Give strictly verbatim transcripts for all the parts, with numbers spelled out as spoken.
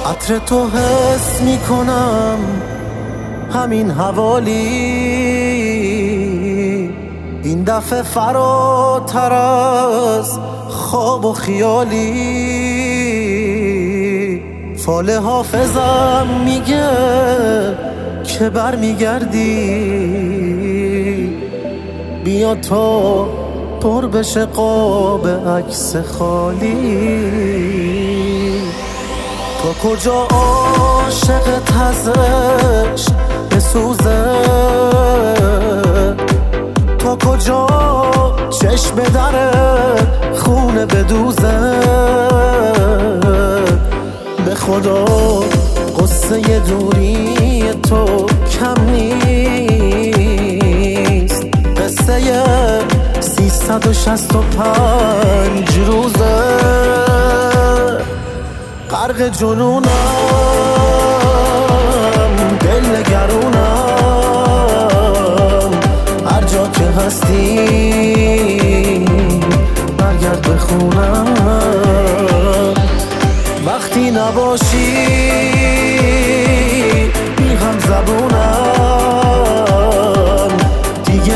عطر تو حس میکنم همین حوالی، این دفعه فراتر از خواب و خیالی. فال حافظم میگه که بر میگردی، بیا تا پر بشه قاب عکس خالی. تا کجا عاشقت ازش بسوزه، تا کجا چشم در خونه بدوزه. به خدا قصه دوری تو کم نیست، قصه سیصد و شصت و پنج روزه. غرق جنونم، دل نگرونم، هر جا که هستی برگرد به خونم. وقتی نباشی بی هم زبونم، دیگه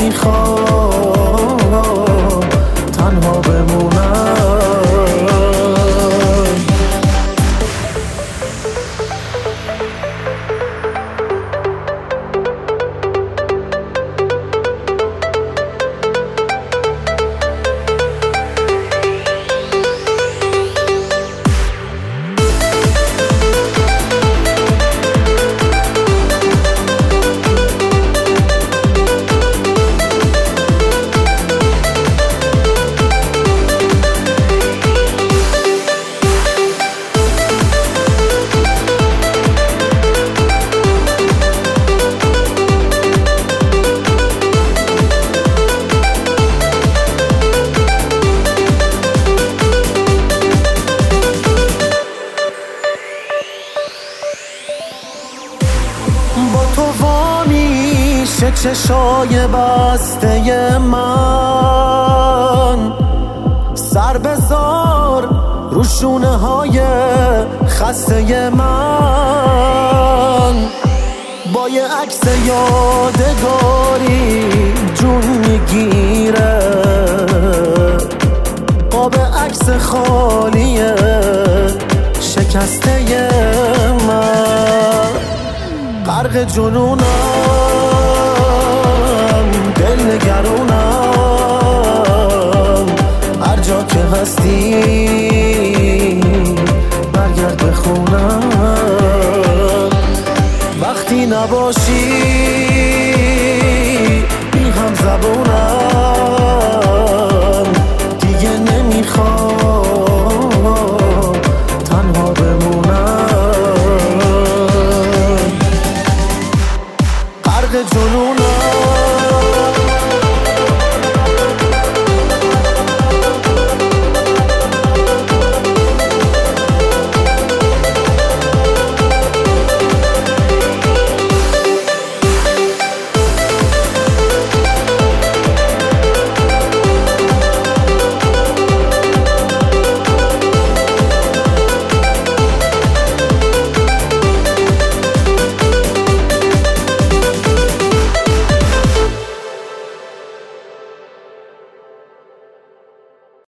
نمیخوام تنها بمونم. چشای بسته من، سر بذار رو شونه های خسته من. با یه عکس یادگاری جون میگیره، قاب عکس خالیه شکسته من. غرق جنونم،